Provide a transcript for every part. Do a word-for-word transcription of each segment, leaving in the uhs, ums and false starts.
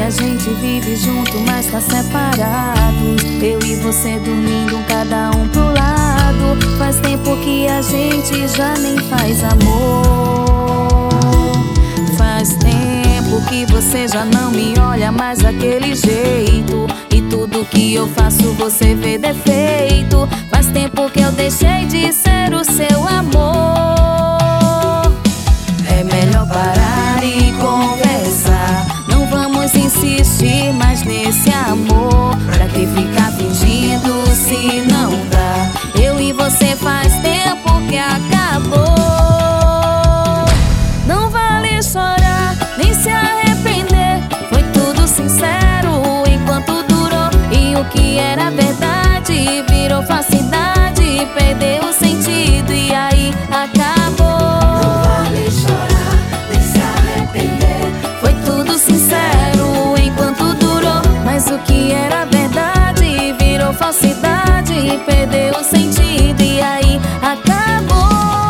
a gente vive junto, mas tá separado. Eu e você dormindo, cada um pro lado. Faz tempo que a gente já nem faz amor. Faz tempo que você já não me olha mais daquele jeito. E tudo que eu faço você vê defeito. Faz tempo que eu deixei de ser o seu amor. É melhor parar e conversar. Não vamos insistir mais nesse amor. Pra que ficar fingindo se não dá? Eu e você faz tempo que acabou. Não vale chorar, nem se arrepender. Foi tudo sincero enquanto durou. E o que era verdade virou falsidade. Perdeu o sentido e aí acabou. Não vale chorar, nem se arrepender. Foi tudo sincero enquanto durou. Mas o que era verdade virou falsidade. Perdeu o sentido e aí acabou.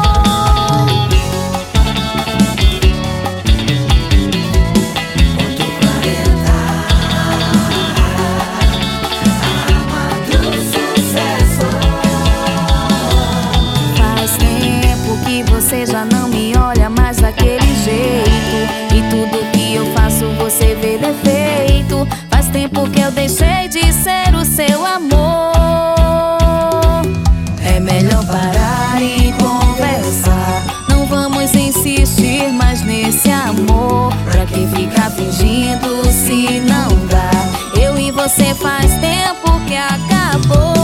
Você já não me olha mais daquele jeito. E tudo que eu faço você vê defeito. Faz tempo que eu deixei de ser o seu amor. É melhor parar e conversar. Não vamos insistir mais nesse amor. Pra que ficar fingindo se não dá? Eu e você faz tempo que acabou.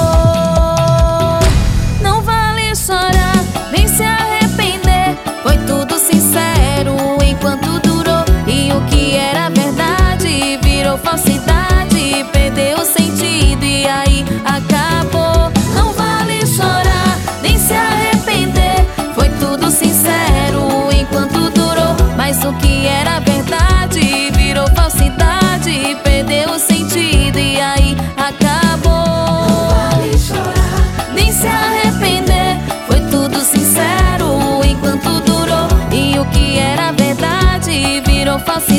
Não vale chorar, nem se arrepender. Foi tudo sincero enquanto durou. E o que era verdade virou falsidade. Perdeu o sentido e aí acabou. Não vale chorar, nem se arrepender. Foi tudo sincero enquanto durou. Mas o que era verdade virou falsidade. Perdeu o sentido e aí acabou. Não vale chorar, nem se arrepender. Foi tudo sincero enquanto durou. E o que era verdade virou falsidade.